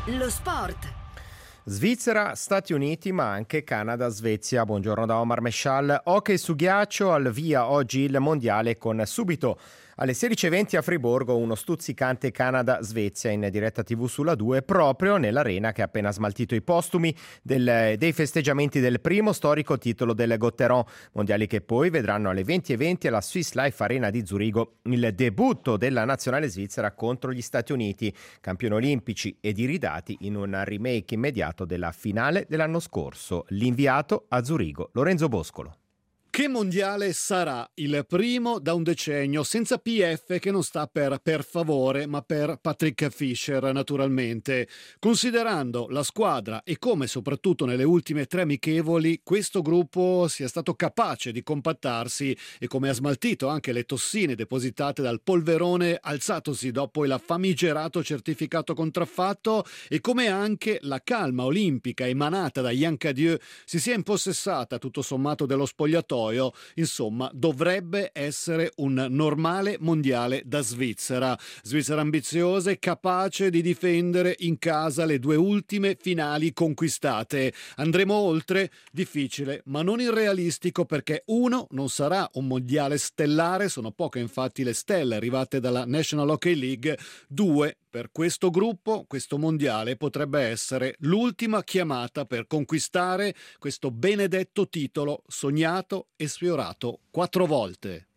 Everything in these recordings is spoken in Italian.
Lo sport. Svizzera, Stati Uniti, ma anche Canada, Svezia. Buongiorno da Omar Mescial. Hockey su ghiaccio, al via oggi il mondiale con subito alle 16:20 a Friburgo uno stuzzicante Canada-Svezia in diretta TV sulla 2, proprio nell'arena che ha appena smaltito i postumi dei festeggiamenti del primo storico titolo del Gotteron. Mondiali che poi vedranno alle 20:20 alla Swiss Life Arena di Zurigo il debutto della nazionale svizzera contro gli Stati Uniti, campioni olimpici ed iridati in un remake immediato della finale dell'anno scorso. L'inviato a Zurigo, Lorenzo Boscolo. Che mondiale sarà il primo da un decennio senza PF, che non sta per favore ma per Patrick Fischer naturalmente. Considerando la squadra e come soprattutto nelle ultime 3 amichevoli questo gruppo sia stato capace di compattarsi e come ha smaltito anche le tossine depositate dal polverone alzatosi dopo il famigerato certificato contraffatto e come anche la calma olimpica emanata da Yann Cadieux si sia impossessata tutto sommato dello spogliatoio. Insomma, dovrebbe essere un normale mondiale da Svizzera. Svizzera ambiziosa e capace di difendere in casa le 2 ultime finali conquistate. Andremo oltre? Difficile, ma non irrealistico, perché 1. Non sarà un mondiale stellare, sono poche infatti le stelle arrivate dalla National Hockey League. 2. Per questo gruppo, questo mondiale potrebbe essere l'ultima chiamata per conquistare questo benedetto titolo sognato e sfiorato 4 volte.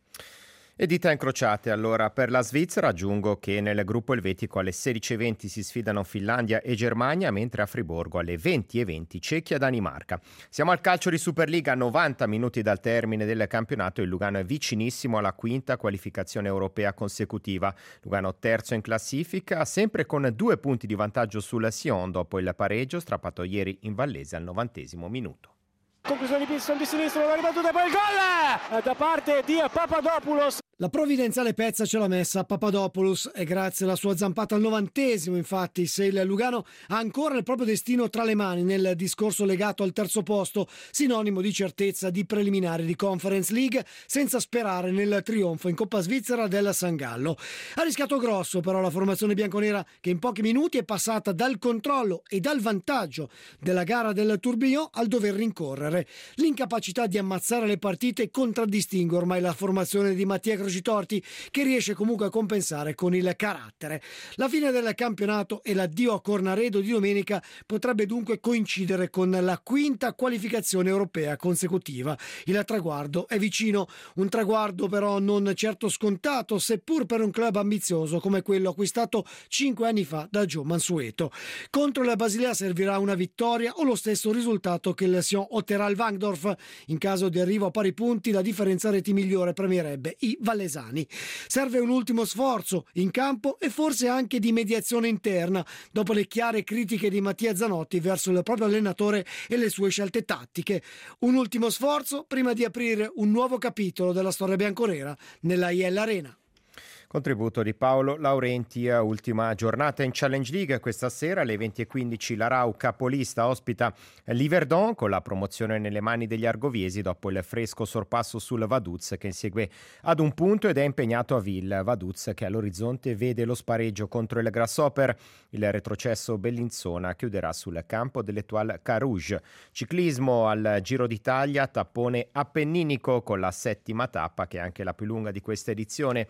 E dita incrociate allora per la Svizzera. Aggiungo che nel gruppo elvetico alle 16:20 si sfidano Finlandia e Germania, mentre a Friburgo alle 20:20 Cecchia e Danimarca. Siamo al calcio di Superliga, 90 minuti dal termine del campionato. Il Lugano è vicinissimo alla 5ª qualificazione europea consecutiva. Lugano terzo in classifica, sempre con 2 punti di vantaggio sul Sion dopo il pareggio strappato ieri in Vallese al 90° minuto. Conclusione di Pisson di sinistro, la ribattuta e poi il gol da parte di Papadopoulos. La provvidenziale pezza ce l'ha messa Papadopoulos e grazie alla sua zampata al 90° infatti se il Lugano ha ancora il proprio destino tra le mani nel discorso legato al terzo posto, sinonimo di certezza di preliminari di Conference League, senza sperare nel trionfo in Coppa Svizzera del San Gallo. Ha rischiato grosso però la formazione bianconera, che in pochi minuti è passata dal controllo e dal vantaggio della gara del Tourbillon al dover rincorrere. L'incapacità di ammazzare le partite contraddistingue ormai la formazione di Mattia Crocitorti, che riesce comunque a compensare con il carattere. La fine del campionato e l'addio a Cornaredo di domenica potrebbe dunque coincidere con la 5ª qualificazione europea consecutiva. Il traguardo è vicino, un traguardo però non certo scontato, seppur per un club ambizioso come quello acquistato 5 anni fa da Joe Mansueto. Contro la Basilea servirà una vittoria o lo stesso risultato che il Sion otterrà al Wankdorf. In caso di arrivo a pari punti la differenza reti migliore premierebbe i vallesani. Serve un ultimo sforzo in campo e forse anche di mediazione interna dopo le chiare critiche di Mattia Zanotti verso il proprio allenatore e le sue scelte tattiche. Un ultimo sforzo prima di aprire un nuovo capitolo della storia bianconera nella IL Arena. Contributo di Paolo Laurenti. Ultima giornata in Challenge League. Questa sera alle 20:15 la Rau, capolista, ospita l'Yverdon con la promozione nelle mani degli argoviesi dopo il fresco sorpasso sul Vaduz, che insegue ad un punto ed è impegnato a Ville. Vaduz che all'orizzonte vede lo spareggio contro il Grasshopper. Il retrocesso Bellinzona chiuderà sul campo dell'Etoile Carouge. Ciclismo al Giro d'Italia, tappone appenninico con la 7ª tappa, che è anche la più lunga di questa edizione.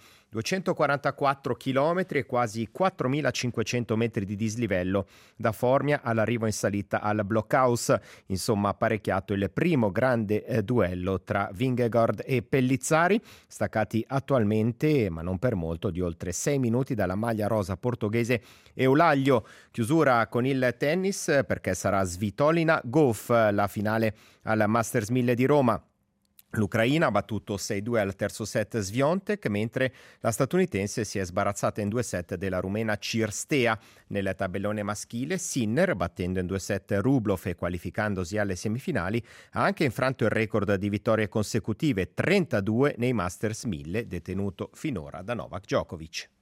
244 km e quasi 4.500 metri di dislivello da Formia all'arrivo in salita al Blockhaus. Insomma, apparecchiato il primo grande duello tra Vingegaard e Pellizzari, staccati attualmente, ma non per molto, di oltre 6 minuti dalla maglia rosa portoghese Eulaglio. Chiusura con il tennis, perché sarà Svitolina Gauff la finale al Masters 1000 di Roma. L'Ucraina ha battuto 6-2 al terzo set Swiatek, mentre la statunitense si è sbarazzata in 2 set della rumena Cirstea. Nel tabellone maschile, Sinner, battendo in 2 set Rublev e qualificandosi alle semifinali, ha anche infranto il record di vittorie consecutive, 32 nei Masters 1000, detenuto finora da Novak Djokovic.